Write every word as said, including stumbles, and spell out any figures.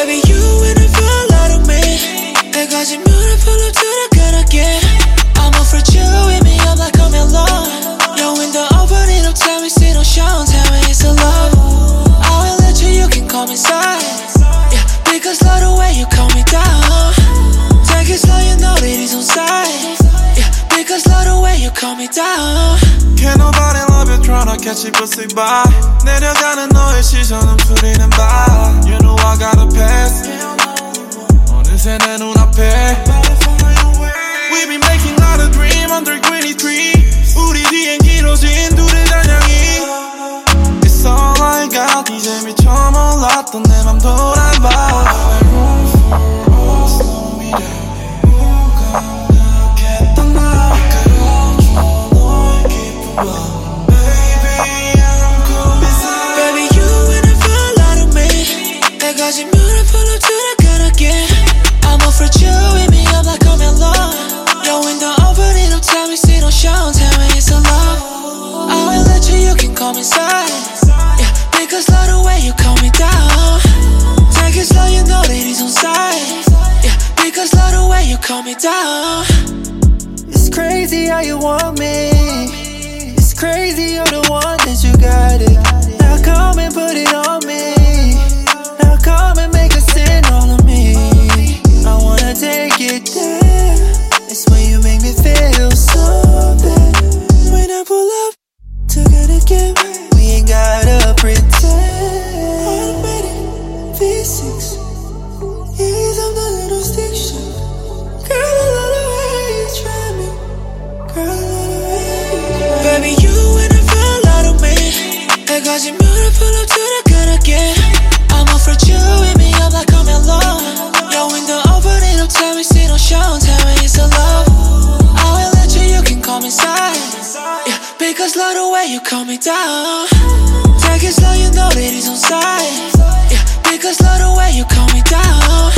Baby, you in a feel a lot of me. 내가 지면 I pull up to the good again. I'm up for you, with me up like I'm alone. Yo, in the open it up, tell me see no show. Tell me it's a love. I will let you, you can come inside. Yeah, because love the way you calm me down. Take it slow, you know that it's on side. Yeah, because love the way you calm me down. Can't nobody love you, tryna catch you pussy by. 내려가는 너의 시선은 풀리는 바. You know I gotta pass. 어느새 내 눈앞에. We be making lot of dream under twenty-three. 우리 뒤엔 길어진 둘의 단양이. It's all I got. 이제 미처 몰랐던 내 맘 돌아봐. Room for us, slow me down. 무감각했던 나 끌어줘 너의 깊은 밤. 내가 지면 I pull up to the good again. I'm up for you, with me up like I'm alone. Yo, in the open it up, tell me see no show. Tell me it's a love. I will let you, you can come inside. Yeah, because love the way you calm me down. Take it slow, you know that it's on side. Yeah, because love the way you calm me down. It's crazy how you want me. It's crazy you're the one that you got it. Now come and put it on me. Come and make a sin all of me. I wanna take it there. It's when you make me feel so bad. When I pull up to get it again, we ain't gotta pretend. Automatic V six. Ease up the little stick shift. Girl, I love the way you try me. Girl, I love the way you try me. Baby, you in a feel a lot of me. 내가 지면 I pull up to the good again. I'm up for you, with me up like I'm alone. Yo, in the open it up, tell me see no show. Tell me it's a love. I will let you, you can come inside. Yeah, because love the way you calm me down. Take it slow, you know that it's on side. Yeah, because love the way you calm me down.